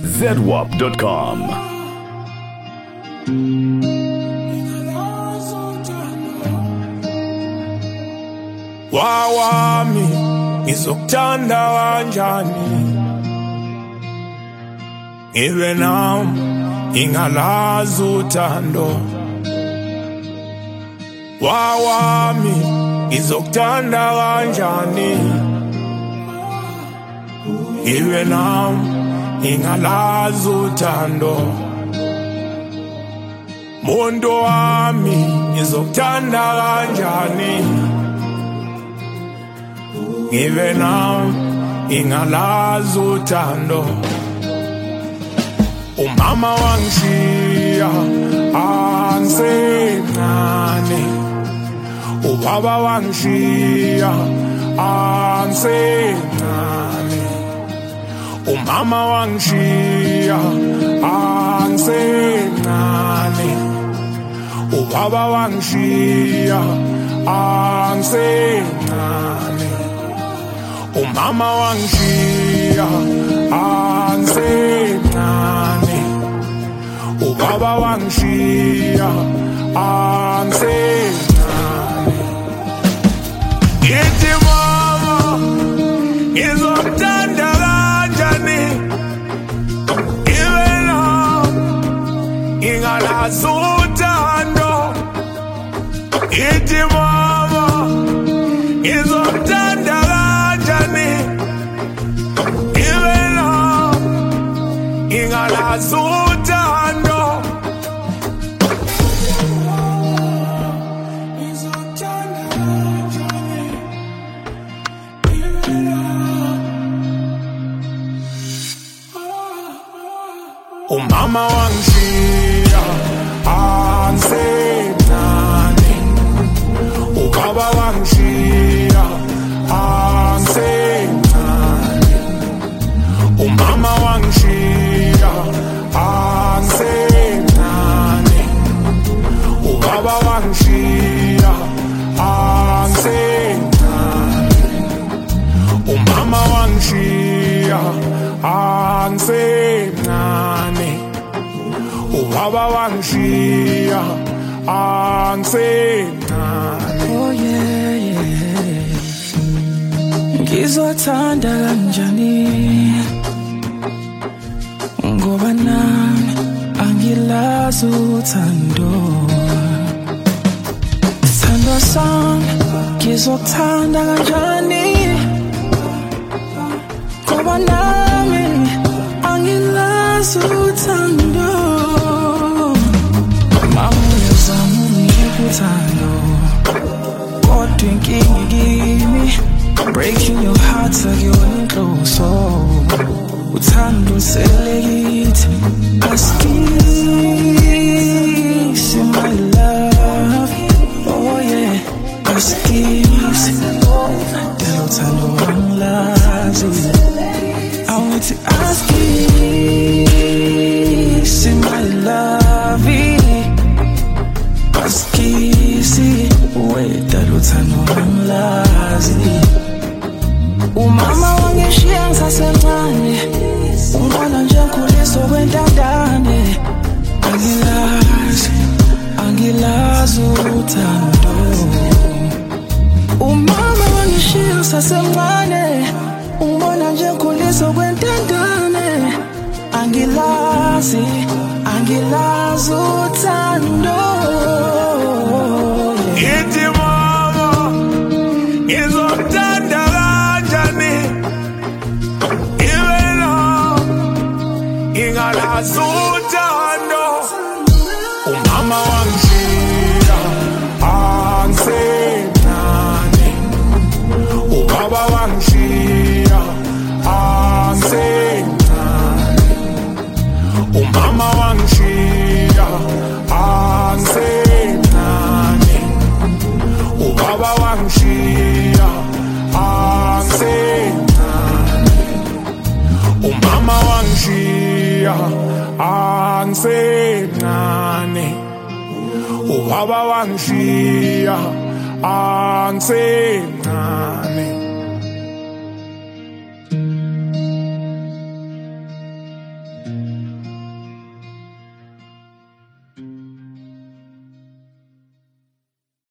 zedwap.com. Wawami ngizokuthanda kanjani ngibe nami ingalazi uthando wawami ngizokuthanda kanjani ngibe nami ingalazi uthando muntu wami ngizokuthanda kanjani ngibe nami ingalazi uthando umama wangishiya angisencane ubaba wangishiya angisencane umama wangishiya angisencane ubaba wangishiya angisencane umama wangishiya angisencane ubaba wangishiya angisencane ngithi mama ngizokuthanda kanjani ngibe nami ingalazi uthando ngithi mama ngizokuthanda kanjani ngibe nami ingalazi uthando umama wangishiya angisencane ubaba wangishiya angisencane umama wangishiya angisencane ubaba wangishiya angisencane umama wangishiya angisencane ubaba wangishiya angisencane oh yeah yeah ngizothanda kanjani ngoba nami angilazi uthando sithando sami ngizokuthanda kanjani ngoba nami angilazi uthando mamuyazama ungikuthando kodwa inkinga kimi breaking your heart akuyona inhloso uthando selekithi askisi my love oh yeah askisi dela uthando angilazi I want to ask you, see my love, ask you, see wait that uthando angilazi. Umama wangishiya ngisasencane, ungibona nje ngikhuliswa kwentandane. Angilazi uthando. Umama wangishiya ngisasencane, ungibona nje ngikhuliswa kwentandane. Angilazi uthando. ngithi mama ngizokuthanda kanjani ngibe nami ingalazi uthando umama wangishiya angisencane ubaba wangishiya angisencane umama wangishiya angisencane ubaba wangishiya angisencane umama wangishiya angisencane ubaba wangishiya angisencane